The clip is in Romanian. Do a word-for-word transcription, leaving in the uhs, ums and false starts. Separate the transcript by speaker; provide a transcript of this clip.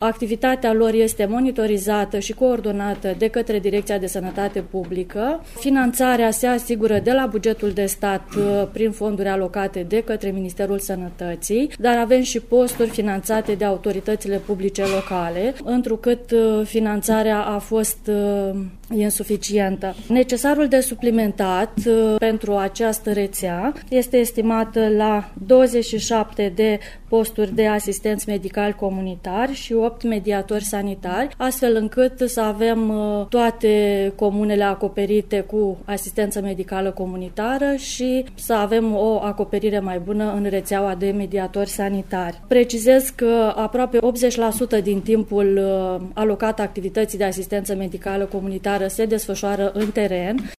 Speaker 1: Activitatea lor este monitorizată și coordonată de către Direcția de Sănătate Publică. Finanțarea se asigură de la bugetul de stat prin fonduri alocate de către Ministerul Sănătății, dar avem și posturi finanțate de autoritățile publice locale, întrucât finanțarea a fost insuficientă. Necesarul de suplimentat pentru această rețea este estimat la douăzeci și șapte de posturi de asistenți medicali comunitari și opt mediatori sanitari, astfel încât să avem toate comunele acoperite cu asistență medicală comunitară și să avem o acoperire mai bună în rețeaua de mediatori sanitari. Precizez că aproape optzeci la sută din timpul alocat activității de asistență medicală comunitară se desfășoară în teren.